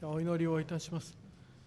お祈りをいたします。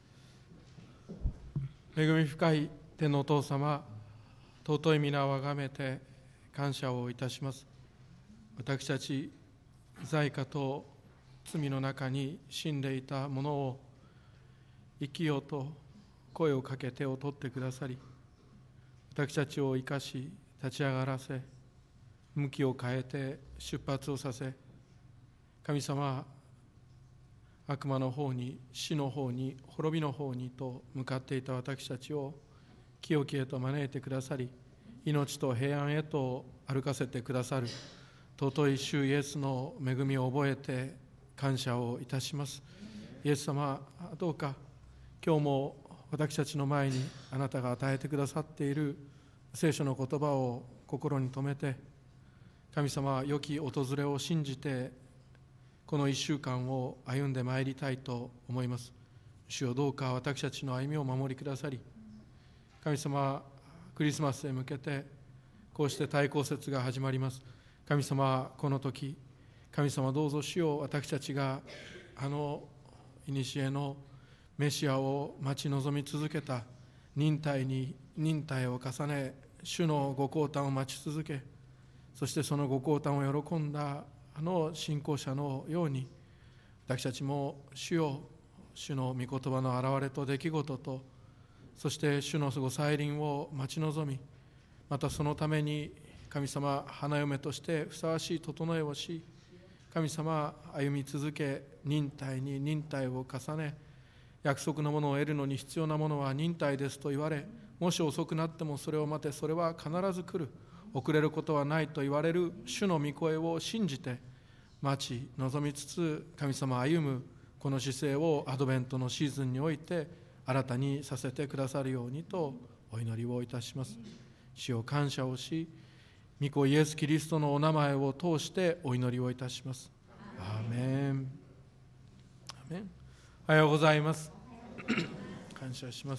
恵み深い天のお父様、尊い皆をあがめて感謝をいたします。私たち罪過と罪の中に死んでいたものを生きようと声をかけ手を取ってくださり、私たちを生かし立ち上がらせ、向きを変えて出発をさせ、神様、悪魔の方に、死の方に、滅びの方にと向かっていた私たちを清きへと招いてくださり、命と平安へと歩かせてくださる尊い主イエスの恵みを覚えて感謝をいたします。イエス様、どうか今日も私たちの前にあなたが与えてくださっている聖書の言葉を心に留めて、神様、良き訪れを信じてこの1週間を歩んでまいりたいと思います。主よ、どうか私たちの歩みを守りくださり、神様、クリスマスへ向けてこうして対抗節が始まります。神様、この時、神様、どうぞ主よ、私たちが古のメシアを待ち望み続けた忍耐に忍耐を重ね、主のご降誕を待ち続け、そしてそのご降誕を喜んだ信仰者のように、私たちも主よ、主の御言葉の現れと出来事と、そして主のご再臨を待ち望み、またそのために神様、花嫁としてふさわしい整えをし、神様、歩み続け、忍耐に忍耐を重ね、約束のものを得るのに必要なものは忍耐ですと言われ、もし遅くなってもそれを待て、それは必ず来る、遅れることはないと言われる主の御声を信じて待ち望みつつ、神様、歩むこの姿勢をアドベントのシーズンにおいて新たにさせてくださるようにとお祈りをいたします。主を感謝をし、御子イエス・キリストのお名前を通してお祈りをいたします。アーメン。アーメン。おはようございます。感謝します。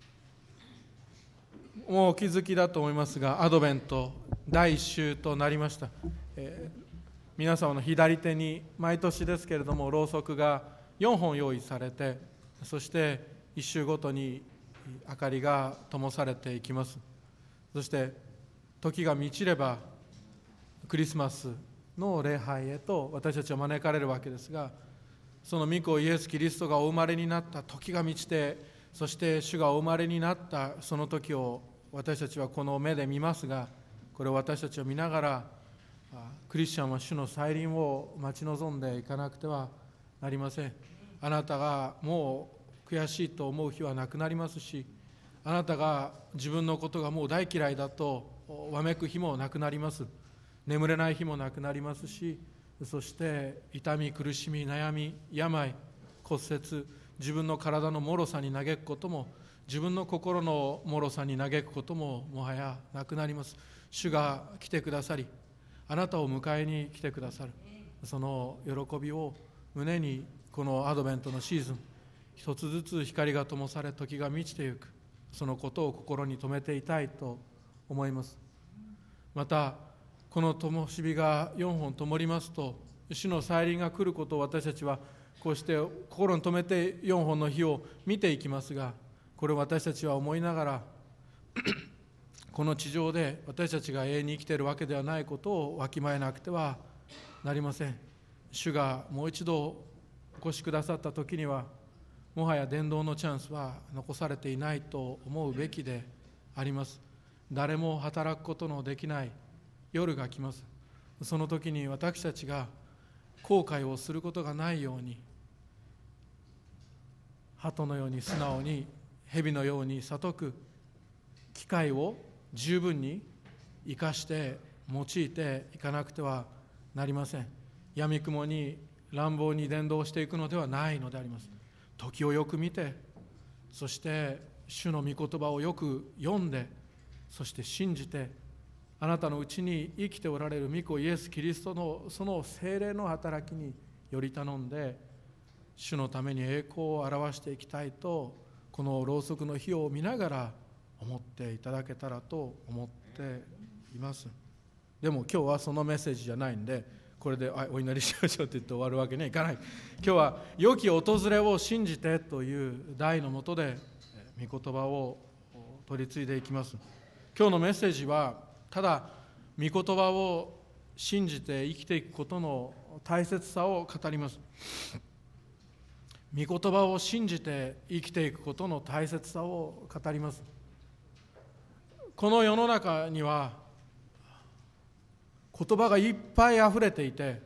もうお気づきだと思いますが、アドベント第1週となりました。皆様の左手に毎年ですけれども、ろうそくが4本用意されて、そして1週ごとに明かりが灯されていきます。そして時が満ちればクリスマスの礼拝へと私たちは招かれるわけですが、その御子イエス・キリストがお生まれになった時が満ちて、そして主がお生まれになったその時を私たちはこの目で見ますが、これを私たちは見ながら、クリスチャンは主の再臨を待ち望んでいかなくてはなりません。あなたがもう悔しいと思う日はなくなりますし、あなたが自分のことがもう大嫌いだとわめく日もなくなります。眠れない日もなくなりますし、そして痛み、苦しみ、悩み、病、骨折、自分の体の脆さに嘆くことも、自分の心の脆さに嘆くことももはやなくなります。主が来てくださり、あなたを迎えに来てくださる、その喜びを胸に、このアドベントのシーズン、一つずつ光が灯され時が満ちていく、そのことを心に留めていたいと思います。またこの灯火が4本灯りますと、主の再臨が来ることを私たちはこうして心に留めて4本の火を見ていきますが、これを私たちは思いながらこの地上で私たちが永遠に生きているわけではないことをわきまえなくてはなりません。主がもう一度お越しくださった時には、もはや伝道のチャンスは残されていないと思うべきであります。誰も働くことのできない夜が来ます。その時に私たちが後悔をすることがないように、鳩のように素直に、蛇のように聡く、機会を十分に生かして用いていかなくてはなりません。やみくもに乱暴に伝道していくのではないのであります。時をよく見て、そして主の御言葉をよく読んで、そして信じて、あなたのうちに生きておられる御子イエス・キリストのその聖霊の働きにより頼んで、主のために栄光を表していきたいと、このろうそくの火を見ながら思っていただけたらと思っています。でも今日はそのメッセージじゃないんで、 これでお祈りしましょうと言って終わるわけにはいかない。今日は良き訪れを信じてという題のもとで御言葉を取り継いでいきます。今日のメッセージはただ御言葉を信じて生きていくことの大切さを語ります。御言葉を信じて生きていくことの大切さを語ります。この世の中には言葉がいっぱいあふれていて、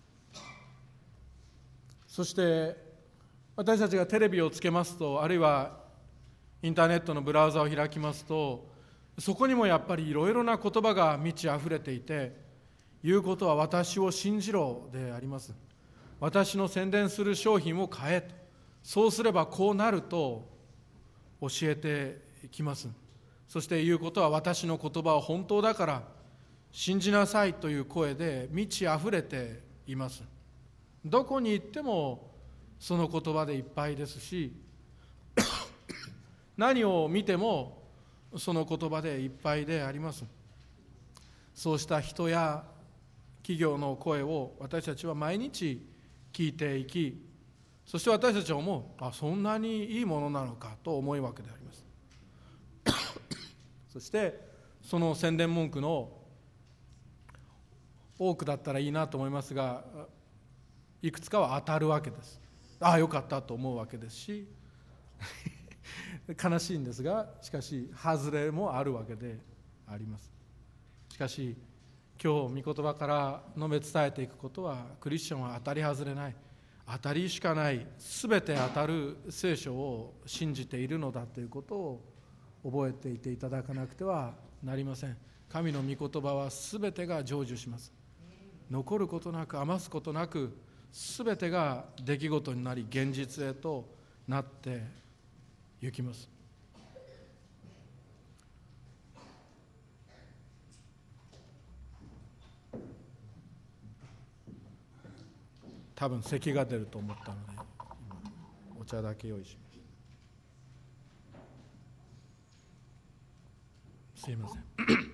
そして私たちがテレビをつけますと、あるいはインターネットのブラウザを開きますと、そこにもやっぱりいろいろな言葉が満ちあふれていて、言うことは私を信じろであります。私の宣伝する商品を買えと、そうすればこうなると教えてきます。そして言うことは私の言葉は本当だから信じなさいという声で満ちあふれています。どこに行ってもその言葉でいっぱいですし何を見てもその言葉でいっぱいであります。そうした人や企業の声を私たちは毎日聞いていき、そして私たちは思う、そんなにいいものなのかと思うわけであります。そしてその宣伝文句の多くだったらいいなと思いますが、いくつかは当たるわけです。よかったと思うわけですし悲しいんですが、しかし外れもあるわけであります。しかし今日御言葉から述べ伝えていくことは、クリスチャンは当たり外れない、当たりしかない、すべて当たる聖書を信じているのだということを覚えていていただかなくてはなりません。神の御言葉はすべてが成就します。残ることなく余すことなく、すべてが出来事になり現実へとなっていきます。多分咳が出ると思ったので今お茶だけ用意しました。すいません神様お守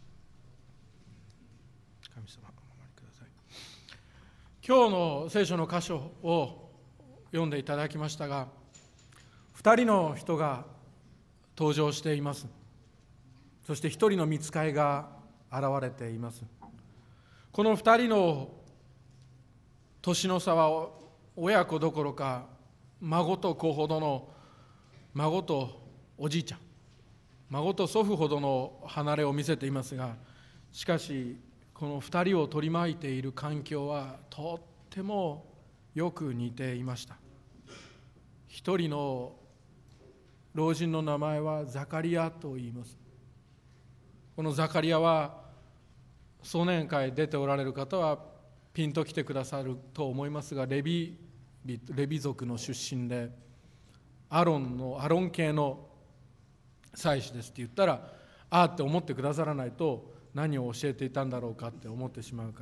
りください。今日の聖書の箇所を読んでいただきましたが、2人の人が登場しています。そして1人の御使いが現れています。この2人の年の差は親子どころか孫と子ほどの、孫とおじいちゃん、孫と祖父ほどの離れを見せていますが、しかしこの2人を取り巻いている環境はとってもよく似ていました。一人の老人の名前はザカリアと言います。このザカリアは壮年会出ておられる方はピンと来てくださると思いますが、レビ族の出身でアロン系の祭司ですって言ったらって思ってくださらないと、何を教えていたんだろうかって思ってしまうから、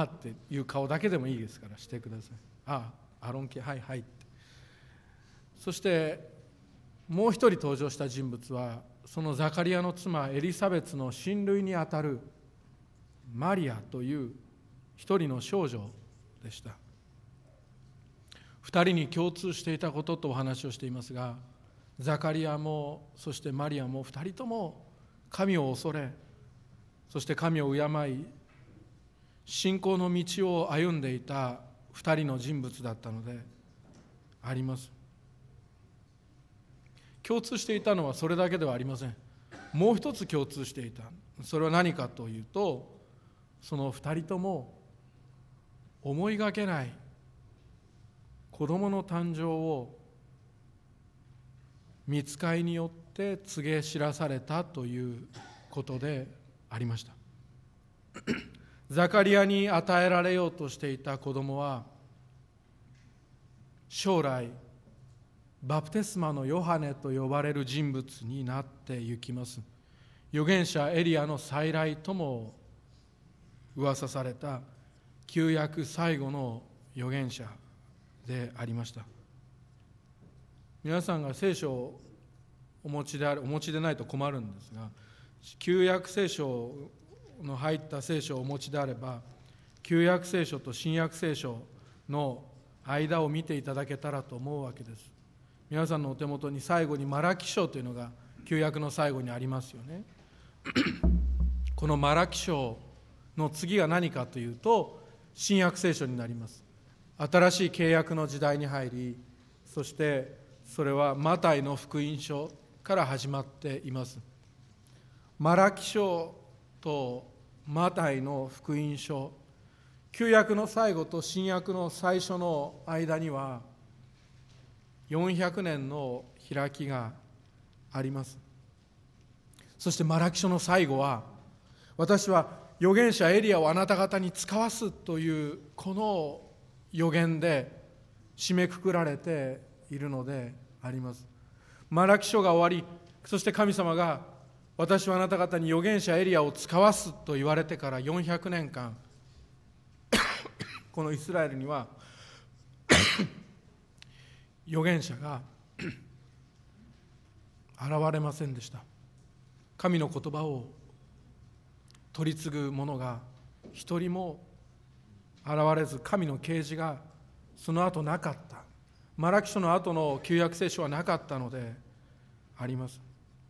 っていう顔だけでもいいですからしてください。アロン系、はいはいって。そしてもう一人登場した人物は、そのザカリアの妻エリサベツの親類にあたるマリアという一人の少女でした。二人に共通していたこととお話をしていますが、ザカリアもそしてマリアも二人とも神を恐れ、そして神を敬い信仰の道を歩んでいた二人の人物だったのであります。共通していたのはそれだけではありません。もう一つ共通していた。それは何かというと、その二人とも思いがけない子供の誕生を御使いによって告げ知らされたということでありました。ザカリアに与えられようとしていた子供は、将来バプテスマのヨハネと呼ばれる人物になってゆきます。預言者エリアの再来とも噂された旧約最後の預言者でありました。皆さんが聖書をお持ちでないと困るんですが、旧約聖書の入った聖書をお持ちであれば、 旧約聖書と新約聖書の間を見ていただけたらと思うわけです。皆さんのお手元に最後にマラキ書というのが旧約の最後にありますよね。このマラキ書の次が何かというと新約聖書になります。新しい契約の時代に入り、そしてそれはマタイの福音書から始まっています。マラキ書とマタイの福音書、旧約の最後と新約の最初の間には400年の開きがあります。そしてマラキ書の最後は、私は預言者エリアをあなた方に使わすというこの預言で締めくくられているのであります。マラキ書が終わり、そして神様が私はあなた方に預言者エリアを使わすと言われてから400年間このイスラエルには預言者が現れませんでした。神の言葉を取り継ぐ者が一人も現れず、神の啓示がその後なかった。マラキ書の後の旧約聖書はなかったのであります。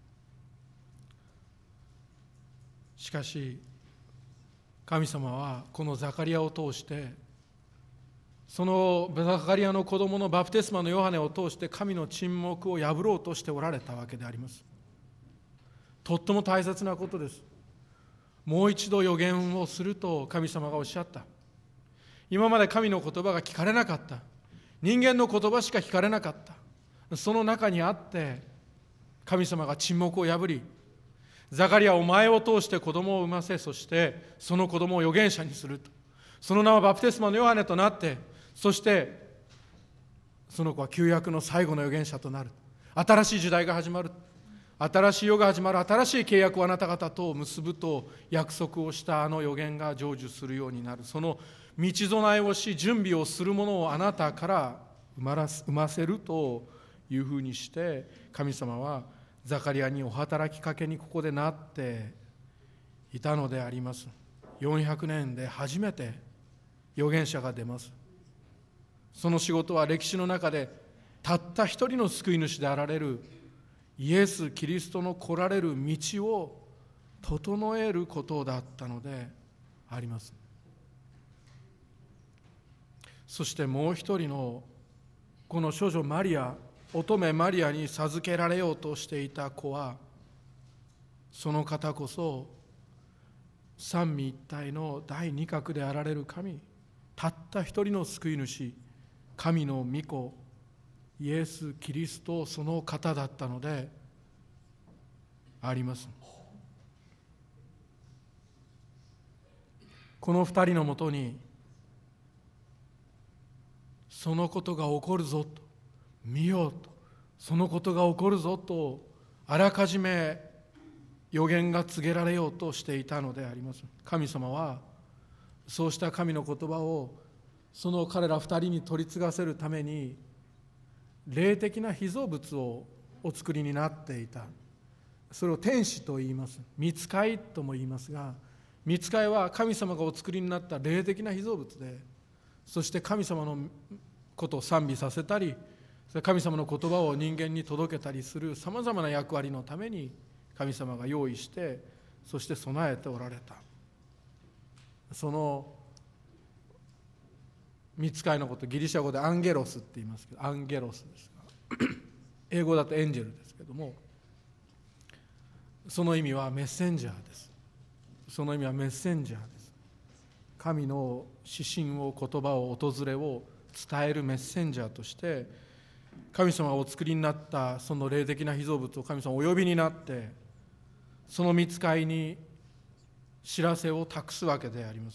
しかし神様はこのザカリアを通して、そのザカリアの子供のバプテスマのヨハネを通して神の沈黙を破ろうとしておられたわけであります。とっても大切なことです。もう一度預言をすると神様がおっしゃった。今まで神の言葉が聞かれなかった。人間の言葉しか聞かれなかった。その中にあって神様が沈黙を破り、ザカリアお前を通して子供を産ませ、そしてその子供を預言者にすると。その名はバプテスマのヨハネとなって、そしてその子は旧約の最後の預言者となる。新しい時代が始まる。新しい世が始まる。新しい契約をあなた方と結ぶと約束をしたあの預言が成就するようになる。その道備えをし準備をするものをあなたから生ませるというふうにして、神様はザカリアにお働きかけにここでなっていたのであります。400年で初めて預言者が出ます。その仕事は歴史の中でたった一人の救い主であられるイエス・キリストの来られる道を整えることだったのであります。そしてもう一人のこの処女マリア、乙女マリアに授けられようとしていた子は、その方こそ三位一体の第二角であられる神、たった一人の救い主、神の御子イエス・キリスト、その方だったのであります。この二人のもとにそのことが起こるぞと、見ようと、そのことが起こるぞとあらかじめ予言が告げられようとしていたのであります。神様はそうした神の言葉をその彼ら二人に取り継がせるために霊的な被造物をお作りになっていた。それを天使と言います。御使いとも言いますが、御使いは神様がお作りになった霊的な被造物で、そして神様のことを賛美させたり、神様の言葉を人間に届けたりするさまざまな役割のために神様が用意して、そして備えておられた。その御使いのこと、ギリシャ語でアンゲロスって言いますけど、アンゲロスですが英語だとエンジェルですけども、その意味はメッセンジャーです。その意味はメッセンジャーです。神の指針を、言葉を、訪れを伝えるメッセンジャーとして、神様がお作りになったその霊的な被造物を神様お呼びになって、その御使いに知らせを託すわけであります。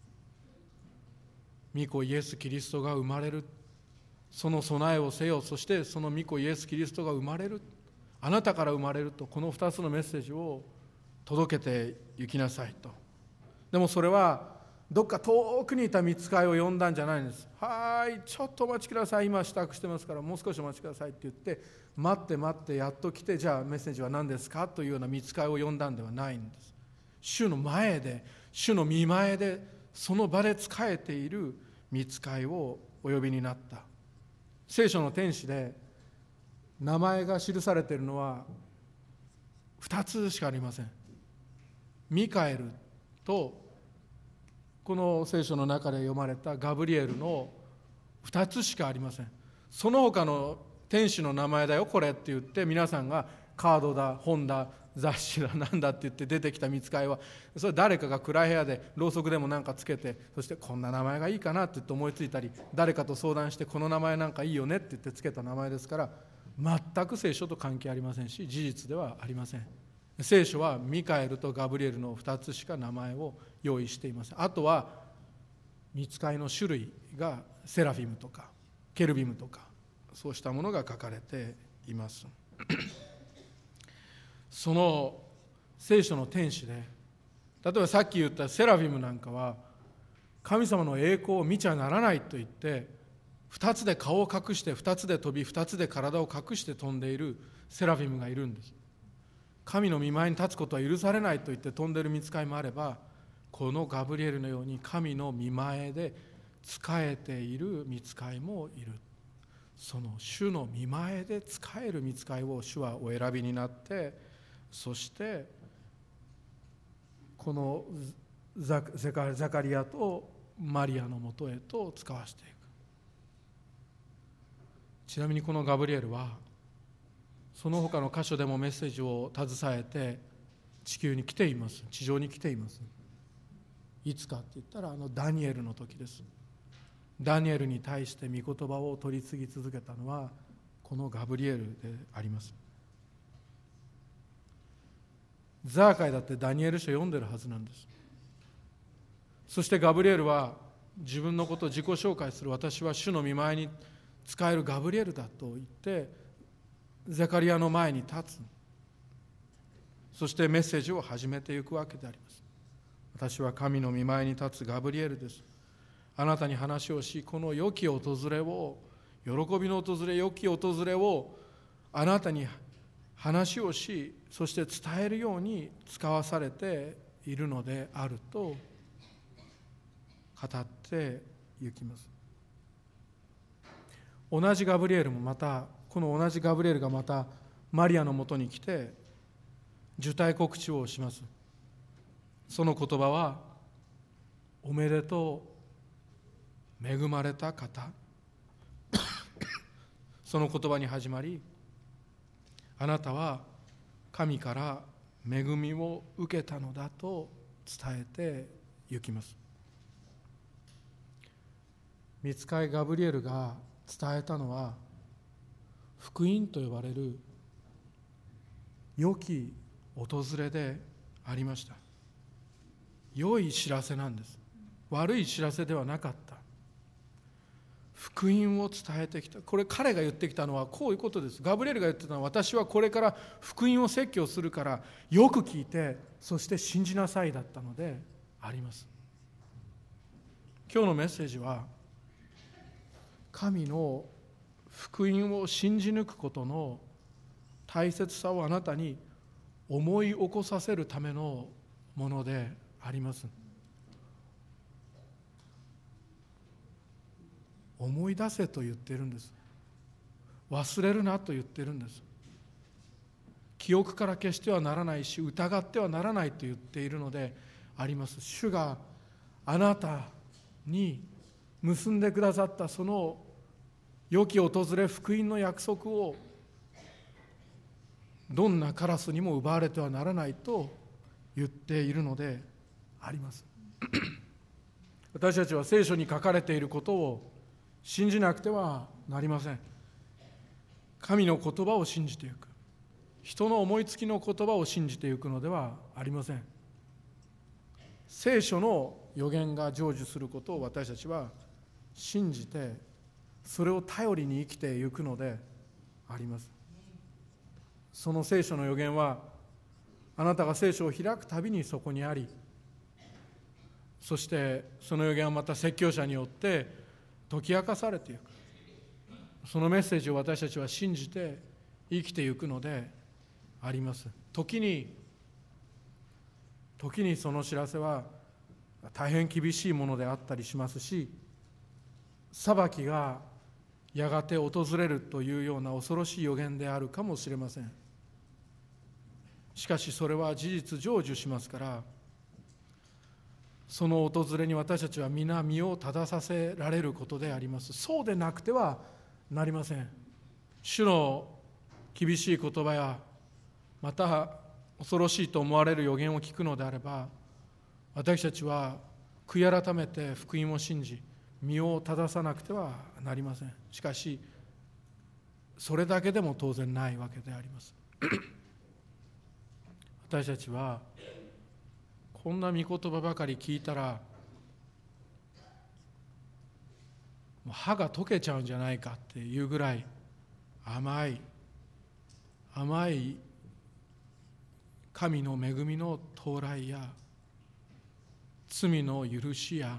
御子イエス・キリストが生まれる、その備えをせよ、そしてその御子イエス・キリストが生まれる、あなたから生まれると、この2つのメッセージを届けて行きなさいと。でもそれはどっか遠くにいた御使いを呼んだんじゃないんです。はい、ちょっとお待ちください、今支度してますからもう少しお待ちくださいって言って、待ってやっと来て、じゃあメッセージは何ですかというような御使いを呼んだんではないんです。主の前で、主の御前でその場で仕えている御使いをお呼びになった。聖書の天使で名前が記されているのは2つしかありません。ミカエルとこの聖書の中で読まれたガブリエルの2つしかありません。その他の天使の名前だよこれって言って皆さんがカードだ本だ雑誌だなんだって言って出てきた御使いは、それ誰かが暗い部屋でろうそくでもなんかつけて、そしてこんな名前がいいかなって言って思いついたり、誰かと相談してこの名前なんかいいよねって言ってつけた名前ですから、全く聖書と関係ありませんし事実ではありません。聖書はミカエルとガブリエルの2つしか名前を用意していません。あとは御使いの種類がセラフィムとかケルビムとかそうしたものが書かれています。その聖書の天使で、例えばさっき言ったセラフィムなんかは神様の栄光を見ちゃならないと言って2つで顔を隠して2つで飛び2つで体を隠して飛んでいるセラフィムがいるんです。神の御前に立つことは許されないと言って飛んでいる御使いもあれば、このガブリエルのように神の御前で仕えている御使いもいる。その主の御前で仕える御使いを主はお選びになって、そしてこのザカリアとマリアのもとへと使わしていく。ちなみにこのガブリエルはその他の箇所でもメッセージを携えて地球に来ています。地上に来ています。いつかって言ったらダニエルの時です。ダニエルに対して御言葉を取り次ぎ続けたのはこのガブリエルであります。ザーカイだってダニエル書読んでるはずなんです。そしてガブリエルは自分のことを自己紹介する。私は主の御前に仕えるガブリエルだと言ってゼカリアの前に立つ。そしてメッセージを始めていくわけであります。私は神の御前に立つガブリエルです。あなたに話をし、この良き訪れを、喜びの訪れ、良き訪れをあなたに話をし、そして伝えるように使わされているのであると語ってゆきます。同じガブリエルもまた、この同じガブリエルがまたマリアのもとに来て受胎告知をします。その言葉は、おめでとう、恵まれた方。その言葉に始まり、あなたは神から恵みを受けたのだと伝えてゆきます。御使いガブリエルが伝えたのは、福音と呼ばれる良き訪れでありました。良い知らせなんです。悪い知らせではなかった。福音を伝えてきた。これ彼が言ってきたのはこういうことです。ガブリエルが言ってたのは、私はこれから福音を説教するからよく聞いて、そして信じなさいだったのであります。今日のメッセージは、神の福音を信じ抜くことの大切さをあなたに思い起こさせるためのものであります。思い出せと言っているんです。忘れるなと言っているんです。記憶から消してはならないし、疑ってはならないと言っているのであります。主があなたに結んでくださったその良き訪れ、福音の約束をどんなカラスにも奪われてはならないと言っているのであります。私たちは聖書に書かれていることを信じなくてはなりません。神の言葉を信じていく。人の思いつきの言葉を信じていくのではありません。聖書の予言が成就することを私たちは信じて、それを頼りに生きていくのであります。その聖書の予言は、あなたが聖書を開くたびにそこにあり、そしてその予言はまた説教者によって解き明かされていく。そのメッセージを私たちは信じて生きていくのであります。時にその知らせは大変厳しいものであったりしますし、裁きがやがて訪れるというような恐ろしい予言であるかもしれません。しかしそれは事実成就しますから、その訪れに私たちは皆身を正させられることであります。そうでなくてはなりません。主の厳しい言葉や、また恐ろしいと思われる予言を聞くのであれば、私たちは悔い改めて福音を信じ、身を正さなくてはなりません。しかしそれだけでも当然ないわけであります私たちはこんな御言葉ばかり聞いたら、もう歯が溶けちゃうんじゃないかっていうぐらい甘い神の恵みの到来や、罪の許しや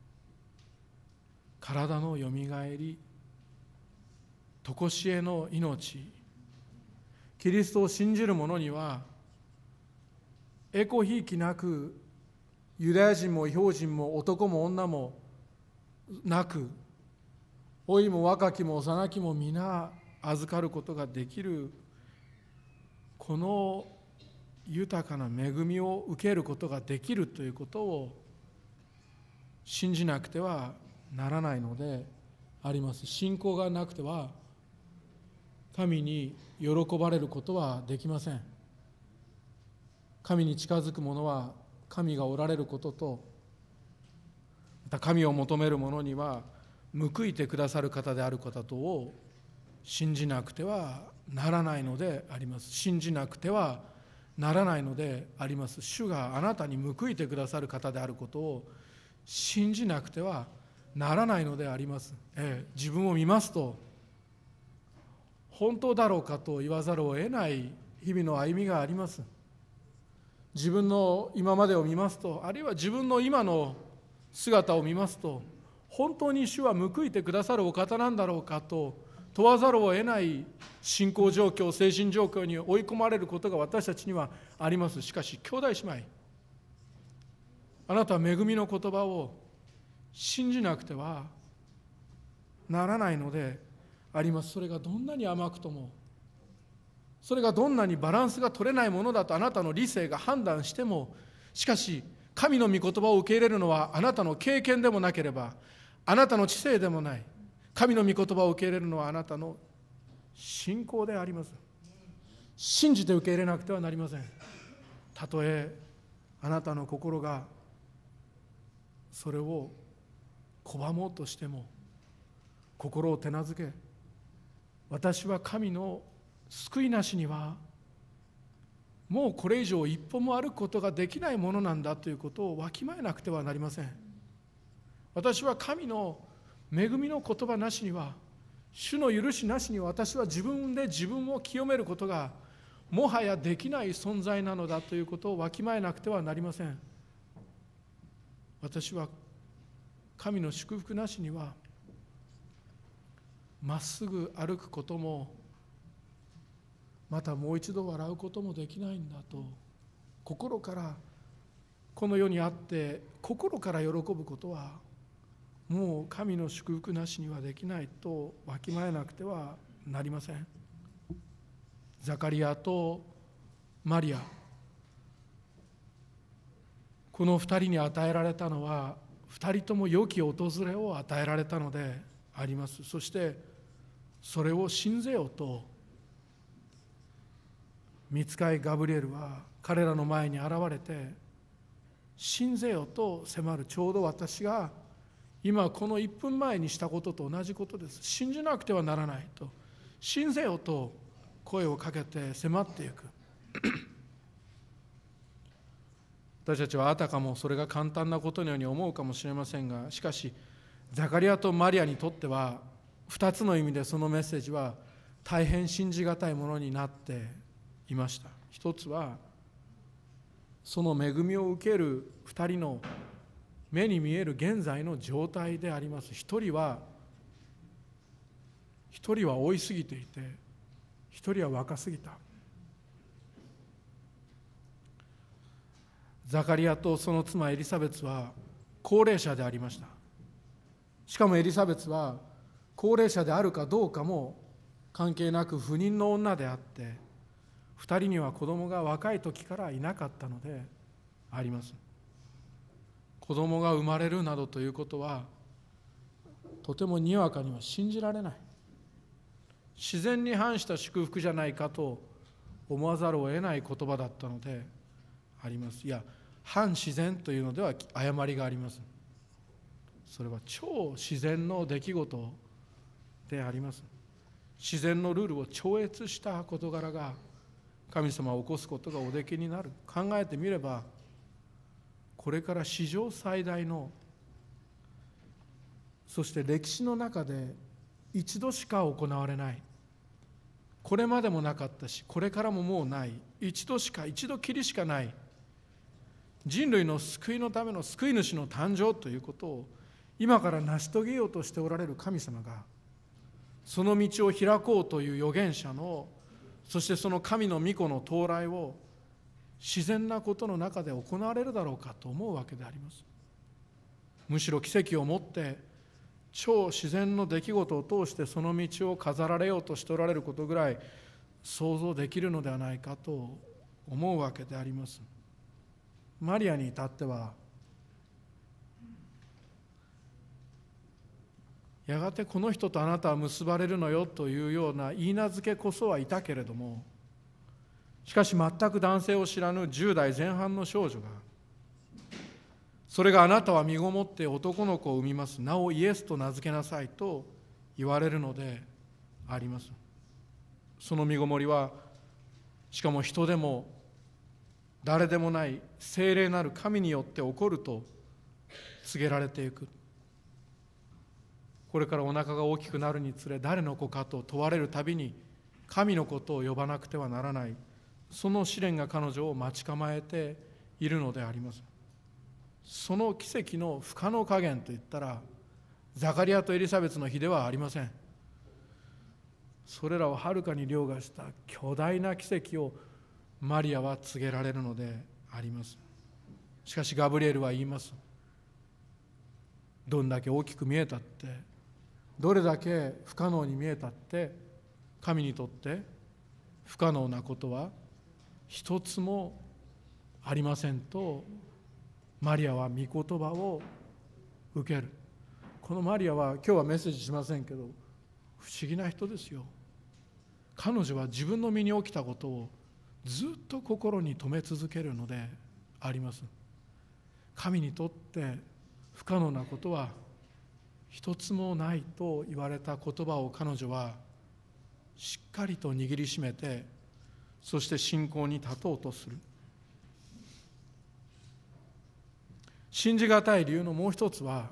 体のよみがえり、常しえの命、キリストを信じる者にはえこひいきなく、ユダヤ人も異邦人も男も女もなく、老いも若きも幼きも皆預かることができる、この豊かな恵みを受けることができるということを信じなくてはならないのであります。信仰がなくては神に喜ばれることはできません。神に近づく者は神がおられることと、また神を求める者には報いてくださる方であることとを信じなくてはならないのであります。信じなくてはならないのであります。主があなたに報いてくださる方であることを信じなくてはならないのであります。自分を見ますと、本当だろうかと言わざるを得ない日々の歩みがあります。自分の今までを見ますと、あるいは自分の今の姿を見ますと、本当に主は報いてくださるお方なんだろうかと問わざるを得ない信仰状況、精神状況に追い込まれることが私たちにはあります。しかし兄弟姉妹、あなたは恵みの言葉を信じなくてはならないのであります。それがどんなに甘くとも、それがどんなにバランスが取れないものだとあなたの理性が判断しても、しかし神の御言葉を受け入れるのはあなたの経験でもなければあなたの知性でもない。神の御言葉を受け入れるのはあなたの信仰であります。信じて受け入れなくてはなりません。たとえあなたの心がそれを拒もうとしても、心を手なずけ、私は神の救いなしにはもうこれ以上一歩も歩くことができないものなんだということをわきまえなくてはなりません。私は神の恵みの言葉なしには、主の許しなしには、私は自分で自分を清めることがもはやできない存在なのだということをわきまえなくてはなりません。私は神の祝福なしにはまっすぐ歩くことも、またもう一度笑うこともできないんだと、心からこの世にあって心から喜ぶことはもう神の祝福なしにはできないとわきまえなくてはなりません。ザカリアとマリア、この二人に与えられたのは、二人とも良き訪れを与えられたのであります。そしてそれを信ぜようと御使いガブリエルは彼らの前に現れて、信ぜよと迫る。ちょうど私が今この1分前にしたことと同じことです。信じなくてはならないと、信ぜよと声をかけて迫っていく。私たちはあたかもそれが簡単なことのように思うかもしれませんが、しかしザカリアとマリアにとっては2つの意味でそのメッセージは大変信じがたいものになっていました。一つはその恵みを受ける2人の目に見える現在の状態であります。一人は老いすぎていて、一人は若すぎた。 ザカリアとその妻エリザベツは高齢者でありました。しかもエリザベツは高齢者であるかどうかも関係なく不妊の女であって、二人には子供が若い時からいなかったのであります。子供が生まれるなどということはとてもにわかには信じられない、自然に反した祝福じゃないかと思わざるを得ない言葉だったのであります。いや、反自然というのでは誤りがあります。それは超自然の出来事であります。自然のルールを超越した事柄が神様を起こすことがおできになる。考えてみれば、これから史上最大の、そして歴史の中で一度しか行われない、これまでもなかったしこれからももうない、一度きりしかない人類の救いのための救い主の誕生ということを今から成し遂げようとしておられる神様が、その道を開こうという預言者の、そしてその神の御子の到来を自然なことの中で行われるだろうかと思うわけであります。むしろ奇跡をもって超自然の出来事を通してその道を飾られようとしておられることぐらい想像できるのではないかと思うわけであります。マリアに至っては、やがてこの人とあなたは結ばれるのよというような言い名付けこそはいたけれども、しかし全く男性を知らぬ10代前半の少女が、それがあなたは身ごもって男の子を産みます、名をイエスと名付けなさいと言われるのであります。その身ごもりは、しかも人でも誰でもない聖霊なる神によって起こると告げられていく。これからお腹が大きくなるにつれ、誰の子かと問われるたびに神のことを呼ばなくてはならない、その試練が彼女を待ち構えているのであります。その奇跡の不可能加減といったら、ザカリアとエリザベツの日ではありません。それらをはるかに凌駕した巨大な奇跡をマリアは告げられるのであります。しかしガブリエルは言います。どんだけ大きく見えたって、どれだけ不可能に見えたって、神にとって不可能なことは一つもありませんとマリアは御言葉を受ける。このマリアは、今日はメッセージしませんけど、不思議な人ですよ。彼女は自分の身に起きたことをずっと心に留め続けるのであります。神にとって不可能なことは一つもないと言われた言葉を彼女はしっかりと握りしめて、そして信仰に立とうとする。信じがたい理由のもう一つは、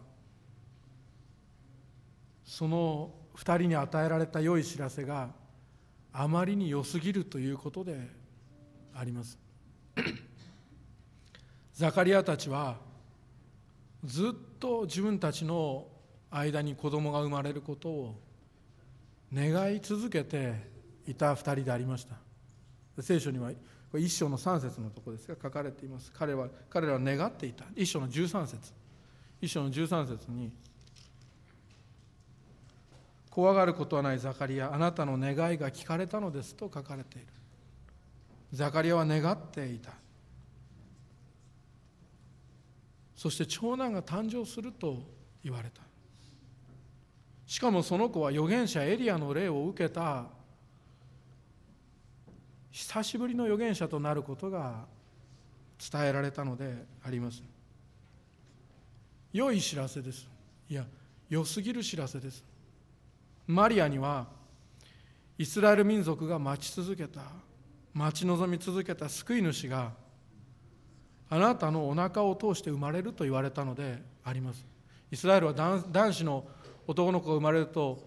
その二人に与えられた良い知らせがあまりに良すぎるということであります。ザカリアたちはずっと自分たちの間に子供が生まれることを願い続けていた二人でありました。聖書には一章の3節のところですが書かれています。彼らは願っていた。一章の13節に、怖がることはないザカリア、あなたの願いが聞かれたのですと書かれている。ザカリアは願っていた。そして長男が誕生すると言われた。しかもその子は預言者エリアの霊を受けた久しぶりの預言者となることが伝えられたのであります。良い知らせです。いや、良すぎる知らせです。マリアにはイスラエル民族が待ち望み続けた救い主があなたのお腹を通して生まれると言われたのであります。イスラエルは男子の男の子が生まれると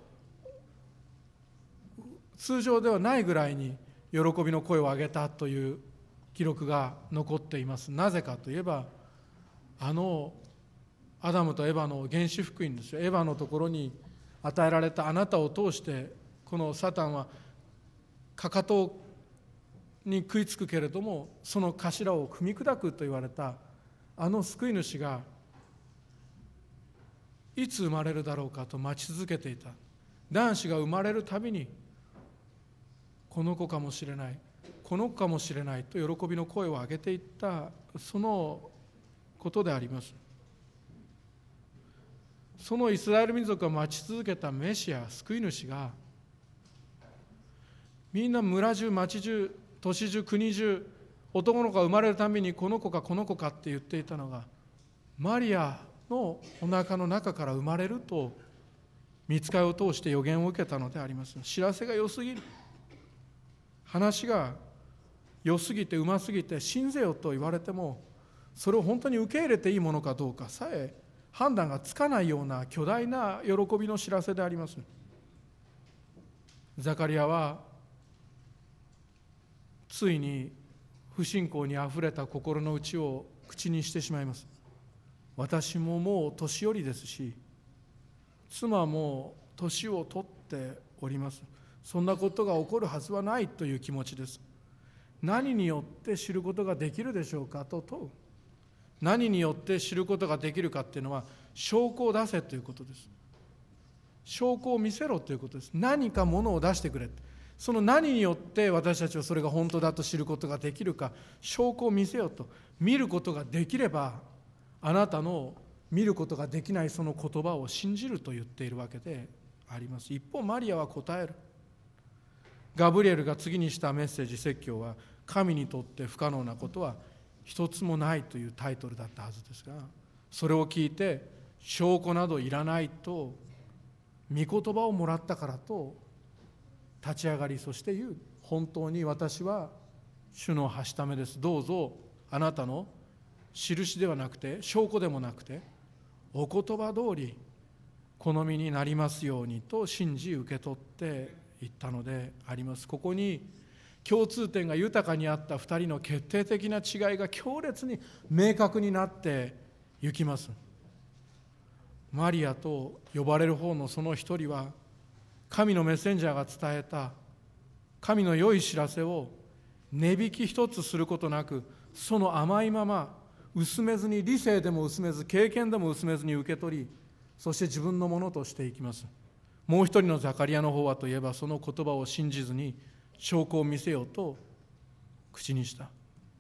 通常ではないぐらいに喜びの声を上げたという記録が残っています。なぜかといえば、アダムとエヴァの原始福音ですよ。エヴァのところに与えられたあなたを通して、このサタンはかかとに食いつくけれども、その頭を踏み砕くと言われたあの救い主がいつ生まれるだろうかと待ち続けていた。男子が生まれるたびに、この子かもしれない、この子かもしれないと喜びの声を上げていった、そのことであります。そのイスラエル民族が待ち続けたメシア、救い主が、みんな村中、町中、都市中、国中、男の子が生まれるたびにこの子かこの子かって言っていたのが、マリアのお腹の中から生まれると御使いを通して予言を受けたのであります。知らせが良すぎる、話が良すぎてうますぎて信ぜよと言われても、それを本当に受け入れていいものかどうかさえ判断がつかないような巨大な喜びの知らせであります。ザカリアはついに不信仰にあふれた心の内を口にしてしまいます。私ももう年寄りですし、妻も年を取っております。そんなことが起こるはずはないという気持ちです。何によって知ることができるでしょうかと問う。何によって知ることができるかっていうのは、証拠を出せということです。証拠を見せろということです。何かものを出してくれ。その何によって私たちはそれが本当だと知ることができるか、証拠を見せよと。見ることができれば、あなたの見ることができないその言葉を信じると言っているわけであります。一方マリアは答える。ガブリエルが次にしたメッセージ説教は、神にとって不可能なことは一つもないというタイトルだったはずですが、それを聞いて証拠などいらないと、御言葉をもらったからと立ち上がり、そして言う。本当に私は主のはしためです。どうぞあなたの印ではなくて証拠でもなくてお言葉通り好みになりますようにと信じ受け取っていったのであります。ここに共通点が豊かにあった2人の決定的な違いが強烈に明確になってゆきます。マリアと呼ばれる方のその一人は、神のメッセンジャーが伝えた神の良い知らせを値引き一つすることなく、その甘いまま薄めずに、理性でも薄めず経験でも薄めずに受け取り、そして自分のものとしていきます。もう一人のザカリアの方はといえば、その言葉を信じずに証拠を見せようと口にした。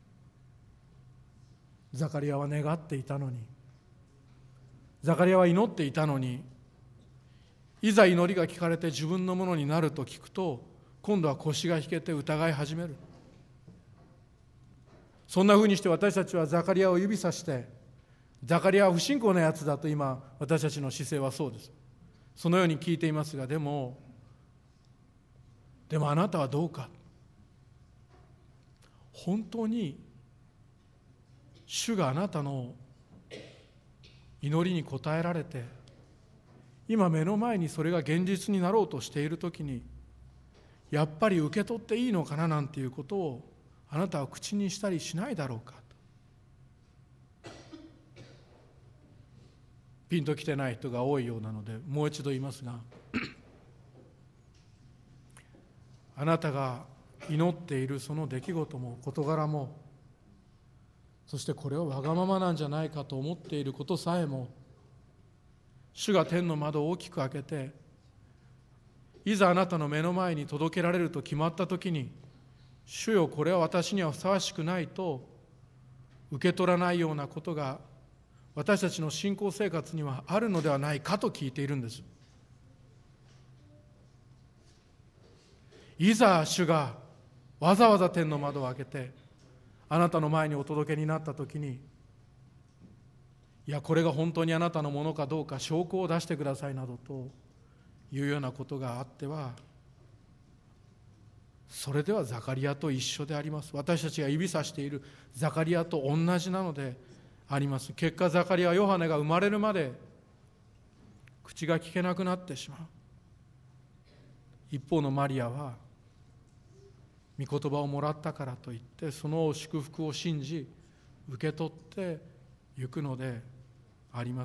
ザカリアは願っていたのに、ザカリアは祈っていたのに、いざ祈りが聞かれて自分のものになると聞くと、今度は腰が引けて疑い始める。そんなふうにして私たちはザカリアを指さして、ザカリアは不信仰なやつだと今私たちの姿勢はそうです。そのように聞いていますが、でもあなたはどうか。本当に主があなたの祈りに応えられて、今目の前にそれが現実になろうとしているときに、やっぱり受け取っていいのかななんていうことをあなたは口にしたりしないだろうかと。ピンときてない人が多いようなのでもう一度言いますが、あなたが祈っているその出来事も事柄も、そしてこれはわがままなんじゃないかと思っていることさえも、主が天の窓を大きく開けて、いざあなたの目の前に届けられると決まったときに、主よこれは私にはふさわしくないと受け取らないようなことが私たちの信仰生活にはあるのではないかと聞いているんです。いざ主がわざわざ天の窓を開けてあなたの前にお届けになったときに、いやこれが本当にあなたのものかどうか証拠を出してくださいなどというようなことがあっては、それではザカリアと一緒であります。私たちが指さしているザカリアと同じなのであります。結果ザカリアはヨハネが生まれるまで口が聞けなくなってしまう。一方のマリアは御言葉をもらったからといってその祝福を信じ受け取ってゆくのであります。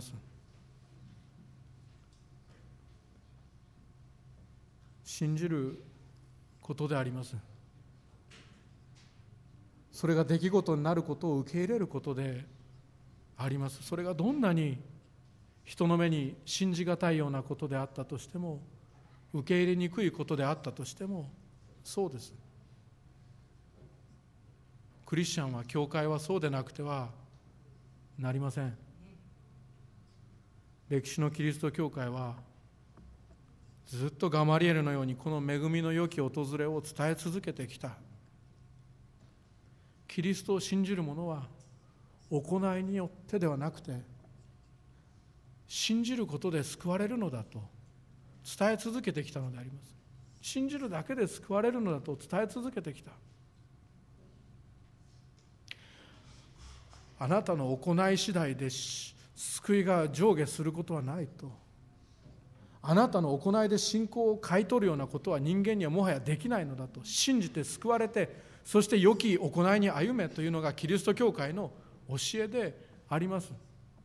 信じることであります。 それが出来事になることを受け入れることであります。それがどんなに人の目に信じがたいようなことであったとしても、受け入れにくいことであったとしても、そうです。クリスチャンは、教会はそうでなくてはなりません。歴史のキリスト教会はずっとガマリエルのようにこの恵みの良き訪れを伝え続けてきた。キリストを信じる者は行いによってではなくて、信じることで救われるのだと伝え続けてきたのであります。信じるだけで救われるのだと伝え続けてきた。あなたの行い次第で救いが上下することはないと。あなたの行いで信仰を買い取るようなことは人間にはもはやできないのだと信じて救われて、そして良き行いに歩めというのがキリスト教会の教えであります。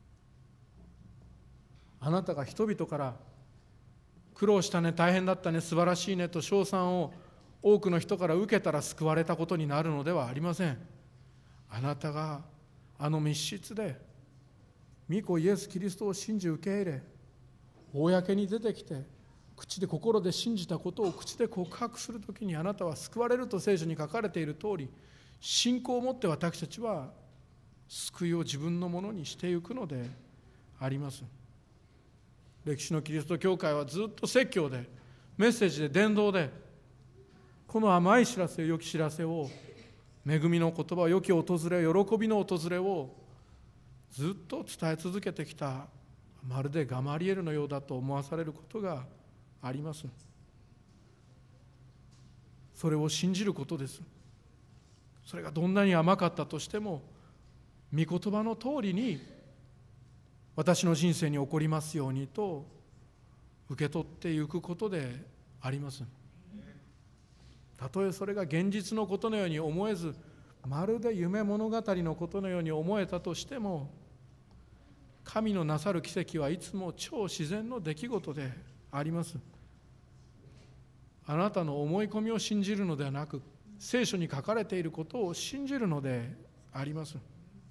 あなたが人々から苦労したね、大変だったね、素晴らしいねと称賛を多くの人から受けたら救われたことになるのではありません。あなたがあの密室で御子イエス・キリストを信じ受け入れ、公に出てきて口で心で信じたことを口で告白するときに、あなたは救われると聖書に書かれている通り、信仰を持って私たちは救いを自分のものにしていくのであります。歴史のキリスト教会はずっと説教で、メッセージで、伝道で、この甘い知らせ、良き知らせを、恵みの言葉、良き訪れ、喜びの訪れをずっと伝え続けてきた、まるでガマリエルのようだと思わされることがあります。それを信じることです。それがどんなに甘かったとしても、御言葉の通りに私の人生に起こりますようにと受け取っていくことであります。たとえそれが現実のことのように思えず、まるで夢物語のことのように思えたとしても、神のなさる奇跡はいつも超自然の出来事であります。あなたの思い込みを信じるのではなく、聖書に書かれていることを信じるのであります。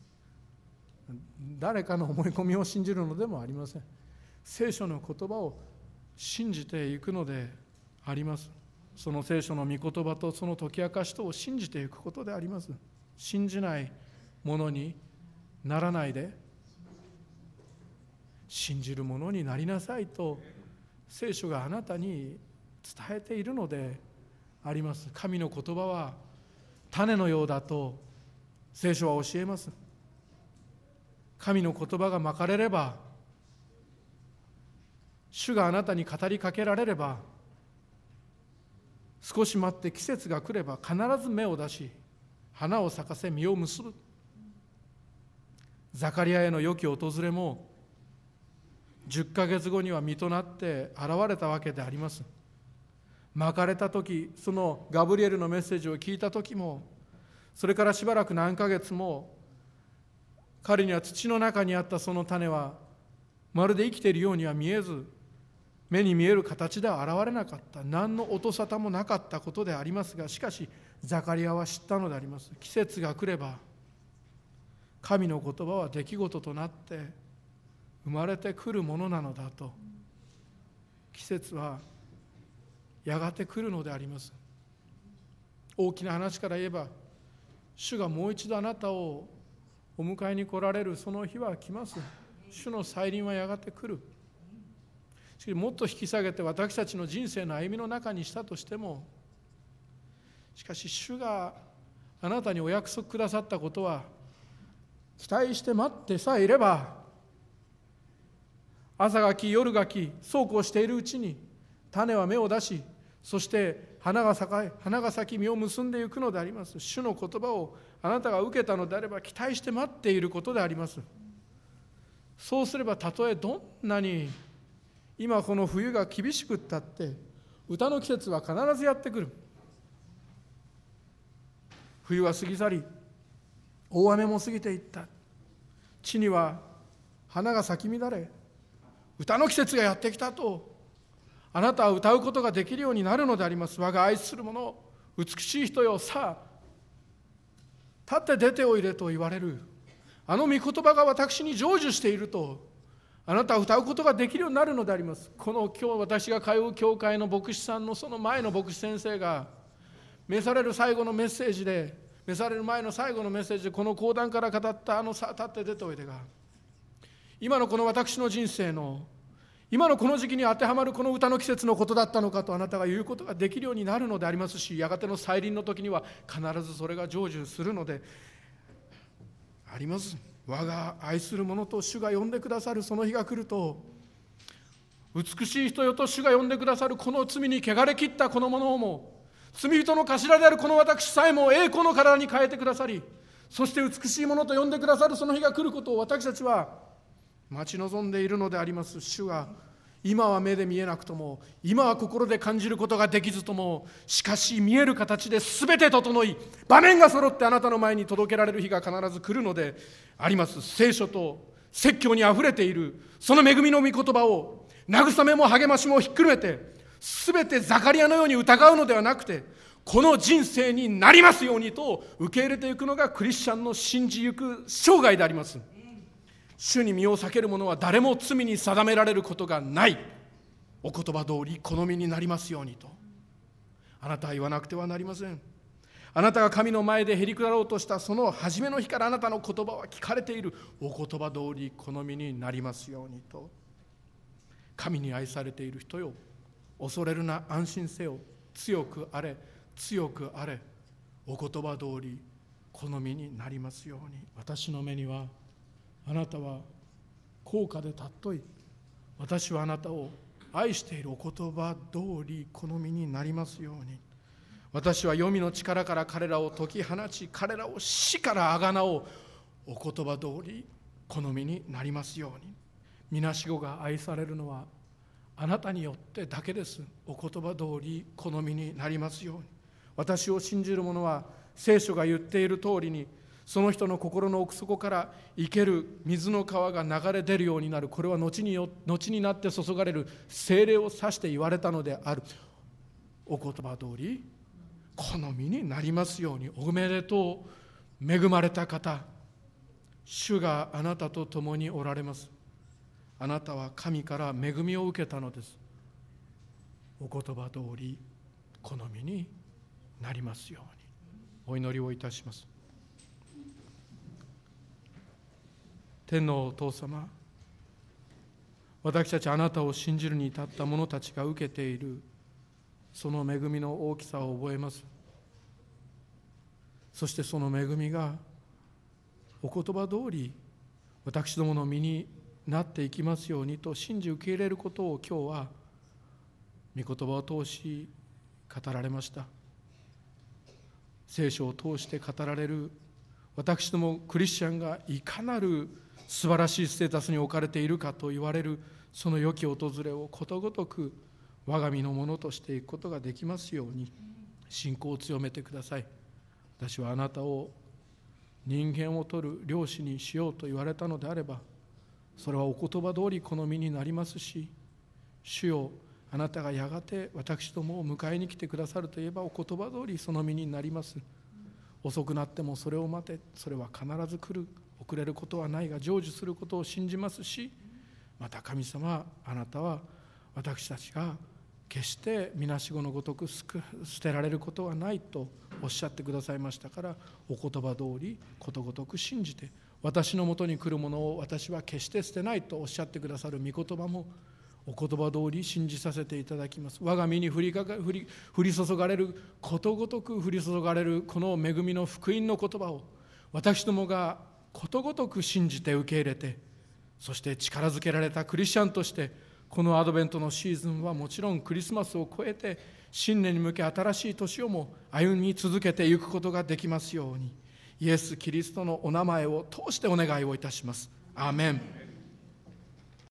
誰かの思い込みを信じるのでもありません。聖書の言葉を信じていくのであります。その聖書の御言葉とその解き明かしとを信じていくことであります。信じないものにならないで、信じるものになりなさいと聖書があなたに伝えているのであります。神の言葉は種のようだと聖書は教えます。神の言葉がまかれれば、主があなたに語りかけられれば、少し待って季節が来れば必ず芽を出し、花を咲かせ実を結ぶ。ザカリアへの良き訪れも10ヶ月後には実となって現れたわけであります。まかれた時、そのガブリエルのメッセージを聞いた時も、それからしばらく何ヶ月も、彼には土の中にあったその種はまるで生きているようには見えず、目に見える形では現れなかった。何の音沙汰もなかったことでありますが、しかしザカリアは知ったのであります。季節が来れば神の言葉は出来事となって生まれてくるものなのだと。季節はやがて来るのであります。大きな話から言えば、主がもう一度あなたをお迎えに来られるその日は来ます。主の再臨はやがて来る。しかしもっと引き下げて私たちの人生の歩みの中にしたとしても、しかし主があなたにお約束くださったことは、期待して待ってさえいれば、朝が来夜が来、そうこうしているうちに種は芽を出し、そして花が咲き実を結んでいくのであります。主の言葉をあなたが受けたのであれば、期待して待っていることであります。そうすれば、たとえどんなに今この冬が厳しくったって、歌の季節は必ずやってくる。冬は過ぎ去り、大雨も過ぎていった。地には花が咲き乱れ、歌の季節がやってきたとあなたは歌うことができるようになるのであります。我が愛する者、美しい人よ、さあ立って出ておいでと言われるあの御言葉が私に成就していると、あなたは歌うことができるようになるのであります。今日私が通う教会の牧師さんのその前の牧師先生が、召される最後のメッセージで、召される前の最後のメッセージでこの講談から語った立って出ておいでが、今のこの私の人生の今のこの時期に当てはまるこの歌の季節のことだったのかとあなたが言うことができるようになるのでありますし、やがての再臨の時には必ずそれが成就するのであります。我が愛する者と主が呼んでくださるその日が来ると、美しい人よと主が呼んでくださるこの罪に汚れ切ったこの者をも、罪人の頭であるこの私さえも栄光の体に変えてくださり、そして美しいものと呼んでくださるその日が来ることを私たちは待ち望んでいるのであります。主が今は目で見えなくとも、今は心で感じることができずとも、しかし見える形で全て整い、場面が揃ってあなたの前に届けられる日が必ず来るのであります。聖書と説教にあふれているその恵みの御言葉を慰めも励ましもひっくるめて、全てザカリアのように疑うのではなくて、この人生になりますようにと受け入れていくのがクリスチャンの信じゆく生涯であります。主に身を避ける者は誰も罪に定められることがない。お言葉通り好みになりますようにとあなたは言わなくてはなりません。あなたが神の前でへりくだろうとしたその初めの日からあなたの言葉は聞かれている。お言葉通り好みになりますようにと。神に愛されている人よ、恐れるな、安心せよ、強くあれ強くあれ、お言葉通り好みになりますように。私の目にはあなたは高価で尊い。私はあなたを愛している。お言葉通り好みになりますように。私は黄泉の力から彼らを解き放ち、彼らを死からあがなおう。お言葉通り好みになりますように。みなしごが愛されるのはあなたによってだけです。お言葉通り好みになりますように。私を信じる者は聖書が言っている通りに、その人の心の奥底から生ける水の川が流れ出るようになる。これは後になって注がれる聖霊を指して言われたのである。お言葉通り好みになりますように。おめでとう、恵まれた方、主があなたと共におられます。あなたは神から恵みを受けたのです。お言葉通り好みになりますように。お祈りをいたします。天のお父様、私たちあなたを信じるに至った者たちが受けているその恵みの大きさを覚えます。そしてその恵みがお言葉通り私どもの身になっていきますようにと信じ受け入れることを今日は御言葉を通し語られました。聖書を通して語られる私どもクリスチャンがいかなる素晴らしいステータスに置かれているかと言われるその良き訪れをことごとく我が身のものとしていくことができますように信仰を強めてください。私はあなたを人間を取る漁師にしようと言われたのであれば、それはお言葉通り好みになりますし、主よ、あなたがやがて私どもを迎えに来てくださるといえばお言葉通りその身になります。遅くなってもそれを待て、それは必ず来る。遅れることはないが成就することを信じますし、また神様、あなたは私たちが決してみなしごのごとく捨てられることはないとおっしゃってくださいましたから、お言葉通りことごとく信じて、私のもとに来るものを私は決して捨てないとおっしゃってくださる御言葉もお言葉通り信じさせていただきます。我が身に降り注がれることごとく降り注がれるこの恵みの福音の言葉を私どもがことごとく信じて受け入れて、そして力づけられたクリスチャンとしてこのアドベントのシーズンはもちろんクリスマスを超えて新年に向け新しい年をも歩み続けていくことができますように、イエス・キリストのお名前を通してお願いをいたします。アーメン。